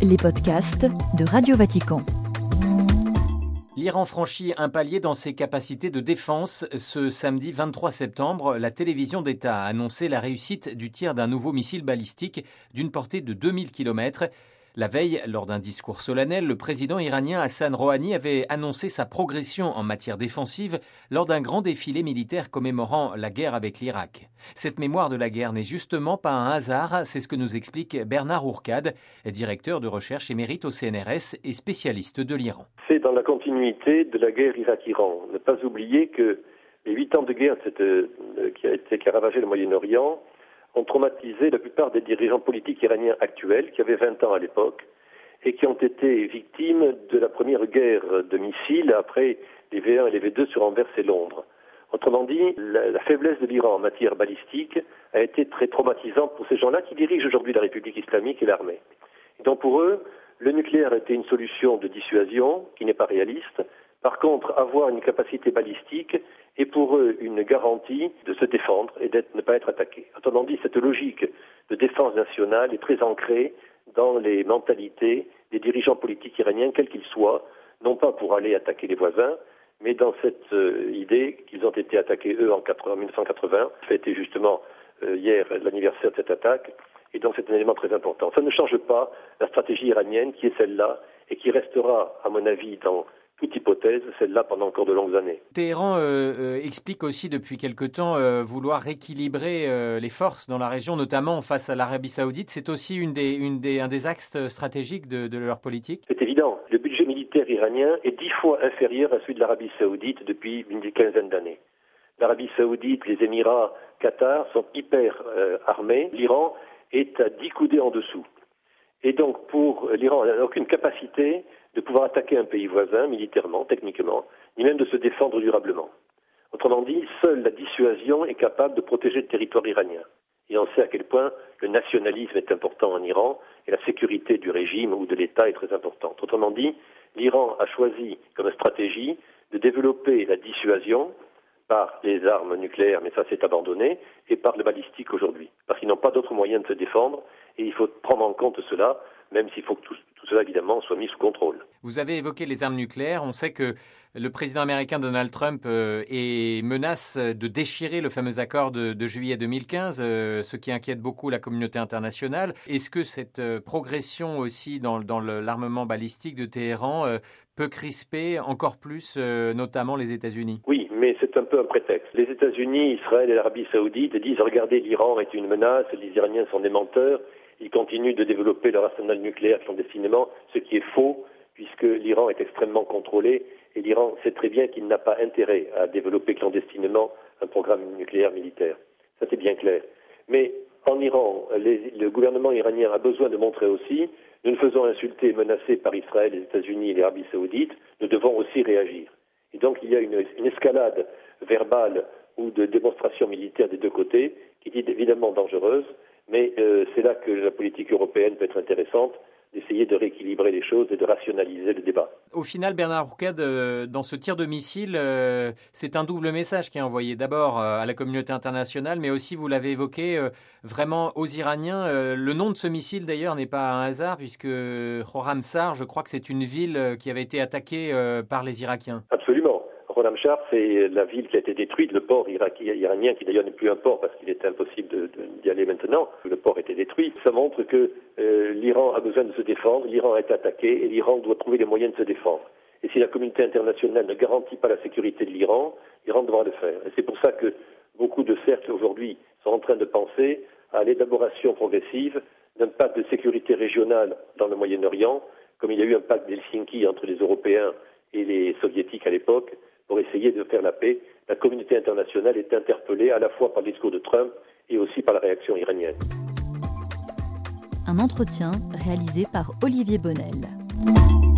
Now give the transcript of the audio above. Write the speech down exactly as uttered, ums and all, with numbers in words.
les podcasts de Radio Vatican. L'Iran franchit un palier dans ses capacités de défense. Ce samedi vingt-trois septembre, la télévision d'État a annoncé la réussite du tir d'un nouveau missile balistique d'une portée de deux mille kilomètres. La veille, lors d'un discours solennel, le président iranien Hassan Rouhani avait annoncé sa progression en matière défensive lors d'un grand défilé militaire commémorant la guerre avec l'Irak. Cette mémoire de la guerre n'est justement pas un hasard, c'est ce que nous explique Bernard Ourcade, directeur de recherche émérite au C N R S et spécialiste de l'Iran. C'est dans la continuité de la guerre Irak-Iran. Ne pas oublier que les huit ans de guerre cette, euh, qui, a été, qui a ravagé le Moyen-Orient ont traumatisé la plupart des dirigeants politiques iraniens actuels, qui avaient vingt ans à l'époque, et qui ont été victimes de la première guerre de missiles après les V un et les V deux sur Anvers et Londres. Autrement dit, la, la faiblesse de l'Iran en matière balistique a été très traumatisante pour ces gens-là qui dirigent aujourd'hui la République islamique et l'armée. Et donc pour eux, le nucléaire était une solution de dissuasion qui n'est pas réaliste. Par contre, avoir une capacité balistique est pour eux une garantie de se défendre et de ne pas être attaqué. Autrement dit, cette logique de défense nationale est très ancrée dans les mentalités des dirigeants politiques iraniens, quels qu'ils soient, non pas pour aller attaquer les voisins, mais dans cette euh, idée qu'ils ont été attaqués, eux, en mille neuf cent quatre-vingts. C'était justement euh, hier l'anniversaire de cette attaque, et donc c'est un élément très important. Ça ne change pas la stratégie iranienne qui est celle-là, et qui restera, à mon avis, dans toute hypothèse, celle-là pendant encore de longues années. Téhéran euh, euh, explique aussi depuis quelque temps euh, vouloir rééquilibrer euh, les forces dans la région, notamment face à l'Arabie Saoudite. C'est aussi une des, une des, un des axes stratégiques de, de leur politique. C'est évident. Le budget militaire iranien est dix fois inférieur à celui de l'Arabie Saoudite depuis une quinzaine d'années. L'Arabie Saoudite, les Émirats, Qatar sont hyper euh, armés. L'Iran est à dix coudées en dessous. Et donc pour l'Iran, il n'a aucune capacité de pouvoir attaquer un pays voisin militairement, techniquement, ni même de se défendre durablement. Autrement dit, seule la dissuasion est capable de protéger le territoire iranien. Et on sait à quel point le nationalisme est important en Iran et la sécurité du régime ou de l'État est très importante. Autrement dit, l'Iran a choisi comme stratégie de développer la dissuasion par les armes nucléaires, mais ça s'est abandonné, et par le balistique aujourd'hui. Parce qu'ils n'ont pas d'autre moyen de se défendre, et il faut prendre en compte cela, même s'il faut que tout, tout cela, évidemment, soit mis sous contrôle. Vous avez évoqué les armes nucléaires. On sait que le président américain Donald Trump euh, est, menace de déchirer le fameux accord de, de juillet deux mille quinze, euh, ce qui inquiète beaucoup la communauté internationale. Est-ce que cette euh, progression aussi dans, dans le, l'armement balistique de Téhéran euh, peut crisper encore plus, euh, notamment les États-Unis? Oui, mais c'est un peu un prétexte. Les États-Unis, Israël et l'Arabie Saoudite disent « Regardez, l'Iran est une menace, les Iraniens sont des menteurs ». Ils continuent de développer leur arsenal nucléaire clandestinement, ce qui est faux, puisque l'Iran est extrêmement contrôlé, et l'Iran sait très bien qu'il n'a pas intérêt à développer clandestinement un programme nucléaire militaire. Ça, c'est bien clair. Mais en Iran, les, le gouvernement iranien a besoin de montrer aussi, nous nous faisons insulter et menacer par Israël, les États-Unis et l'Arabie Saoudite, nous devons aussi réagir. Et donc, il y a une, une escalade verbale ou de démonstration militaire des deux côtés, qui est évidemment dangereuse, mais euh, c'est là que la politique européenne peut être intéressante, d'essayer de rééquilibrer les choses et de rationaliser le débat. Au final, Bernard Ourcade, euh, dans ce tir de missile, euh, c'est un double message qui est envoyé d'abord euh, à la communauté internationale, mais aussi, vous l'avez évoqué, euh, vraiment aux Iraniens. Euh, le nom de ce missile, d'ailleurs, n'est pas un hasard, puisque Khorramshahr, je crois que c'est une ville qui avait été attaquée euh, par les Irakiens. Absolument. Khorramshahr, c'est la ville qui a été détruite, le port iraki, iranien, qui d'ailleurs n'est plus un port parce qu'il est impossible de, de, d'y aller maintenant. Le port a été détruit. Ça montre que euh, l'Iran a besoin de se défendre, l'Iran est attaqué et l'Iran doit trouver les moyens de se défendre. Et si la communauté internationale ne garantit pas la sécurité de l'Iran, l'Iran devra le faire. Et c'est pour ça que beaucoup de cercles aujourd'hui sont en train de penser à l'élaboration progressive d'un pacte de sécurité régionale dans le Moyen-Orient, comme il y a eu un pacte d'Helsinki entre les Européens et les Soviétiques à l'époque, pour essayer de faire la paix. La communauté internationale est interpellée à la fois par le discours de Trump et aussi par la réaction iranienne. Un entretien réalisé par Olivier Bonnel.